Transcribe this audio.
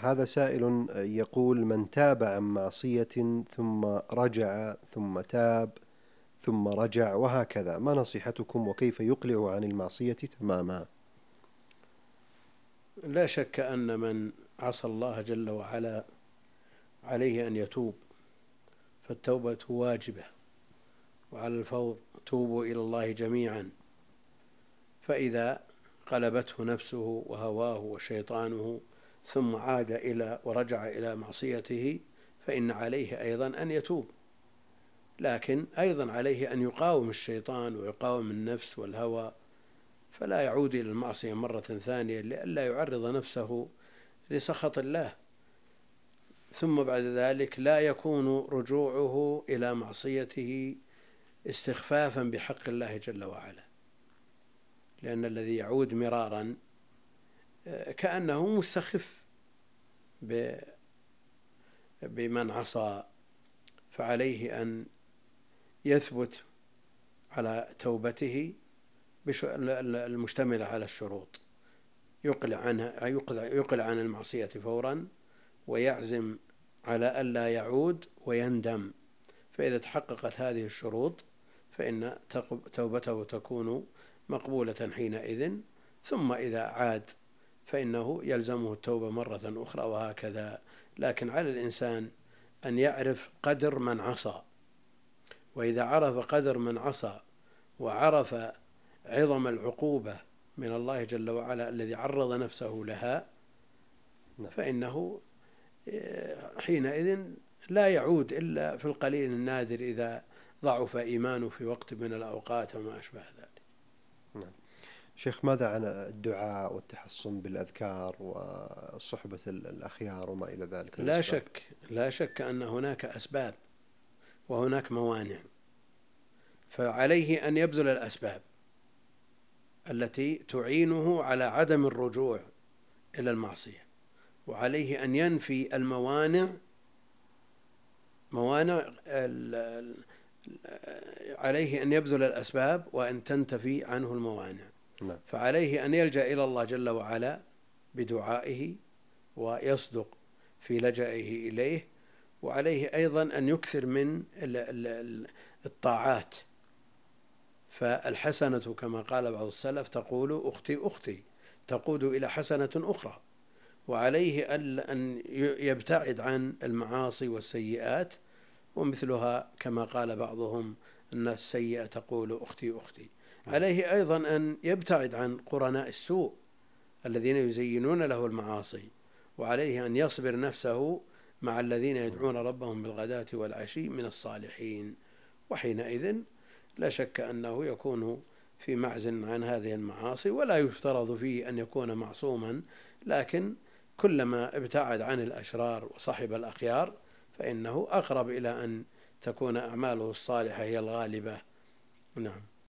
هذا سائل يقول: من تاب عن معصية ثم رجع ثم تاب ثم رجع وهكذا، ما نصيحتكم وكيف يقلع عن المعصية تماما؟ لا شك أن من عصى الله جل وعلا عليه أن يتوب، فالتوبة واجبة، وعلى الفور: توبوا إلى الله جميعا. فإذا قلبته نفسه وهواه وشيطانه ثم عاد ورجع إلى معصيته فإن عليه أيضا أن يتوب، لكن أيضا عليه أن يقاوم الشيطان ويقاوم النفس والهوى، فلا يعود إلى المعصية مرة ثانية لئلا يعرض نفسه لسخط الله. ثم بعد ذلك لا يكون رجوعه إلى معصيته استخفافا بحق الله جل وعلا، لأن الذي يعود مرارا كأنه مستخف بمن عصى، فعليه أن يثبت على توبته المشتملة على الشروط، يقلع عن المعصية فورا، ويعزم على ألا يعود ويندم. فإذا تحققت هذه الشروط فإن توبته تكون مقبولة حينئذ، ثم إذا عاد فإنه يلزمه التوبة مرة أخرى وهكذا. لكن على الإنسان أن يعرف قدر من عصى، وإذا عرف قدر من عصى وعرف عظم العقوبة من الله جل وعلا الذي عرض نفسه لها فإنه حينئذ لا يعود إلا في القليل النادر إذا ضعف إيمانه في وقت من الأوقات وما أشبه ذلك. نعم. شيخ، ماذا عن الدعاء والتحصن بالأذكار وصحبة الأخيار وما إلى ذلك؟ لا شك أن هناك أسباب وهناك موانع، فعليه أن يبذل الأسباب التي تعينه على عدم الرجوع إلى المعصية، وعليه أن ينفي عليه أن يبذل الأسباب وأن تنتفي عنه الموانع. فعليه أن يلجأ إلى الله جل وعلا بدعائه ويصدق في لجأه إليه، وعليه أيضا أن يكثر من الطاعات. فالحسنة كما قال بعض السلف تقول أختي أختي تقود إلى حسنة أخرى، وعليه أن يبتعد عن المعاصي والسيئات، ومثلها كما قال بعضهم أن السيئة تقول أختي أختي. عليه أيضا أن يبتعد عن قرناء السوء الذين يزينون له المعاصي، وعليه أن يصبر نفسه مع الذين يدعون ربهم بالغداة والعشي من الصالحين، وحينئذ لا شك أنه يكون في معزل عن هذه المعاصي، ولا يفترض فيه أن يكون معصوما، لكن كلما ابتعد عن الأشرار وصحب الأخيار فإنه أقرب إلى أن تكون أعماله الصالحة هي الغالبة. نعم.